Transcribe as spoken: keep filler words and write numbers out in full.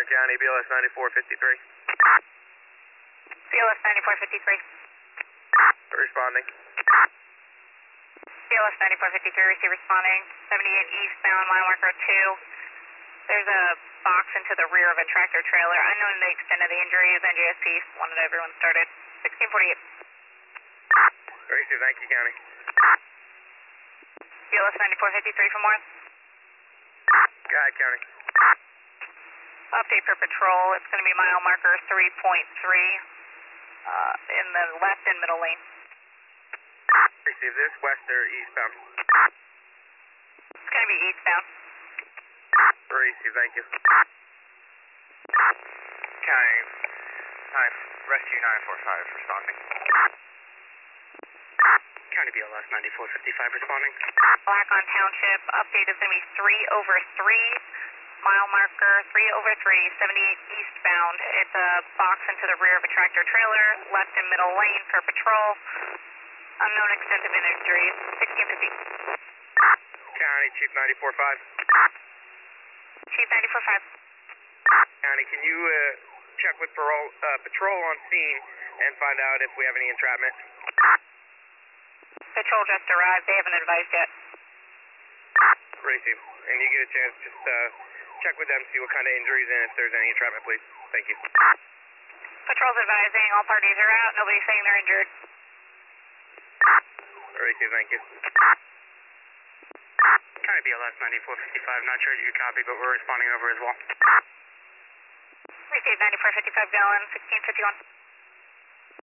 County, B L S ninety-four fifty-three. B L S ninety-four fifty-three. Responding. B L S ninety-four fifty-three, receive responding. seventy-eight eastbound, mile marker two. There's a box into the rear of a tractor trailer. Unknown the extent of the injury is N J S P. Wanted everyone started. sixteen forty-eight. Receive, thank you, County. B L S ninety-four fifty-three for more. Go ahead, County. Update for patrol. It's going to be mile marker three point three uh, in the left and middle lane. Receive this, west or eastbound? It's going to be eastbound. Receive, thank you. County, nine, rescue nine four five responding. County B L S ninety-four fifty-five responding. Black on Township. Update is going to be three over three. Mile marker three over three, seventy-eight eastbound. It's a box into the rear of a tractor trailer, left and middle lane for patrol. Unknown extent of injuries, sixteen fifty. County, Chief ninety-four five. Chief ninety-four five. County, can you uh, check with parole, uh, patrol on scene and find out if we have any entrapment? Patrol just arrived. They haven't advised yet. Receive. And you get a chance, just uh, check with them, see what kind of injuries and if there's any entrapment, please. Thank you. Patrol's advising all parties are out. Nobody's saying they're injured. Receive, thank you. County B L S ninety-four fifty-five, not sure you copy, but we're responding over as well. Receive ninety-four fifty-five gallon, sixteen fifty-one.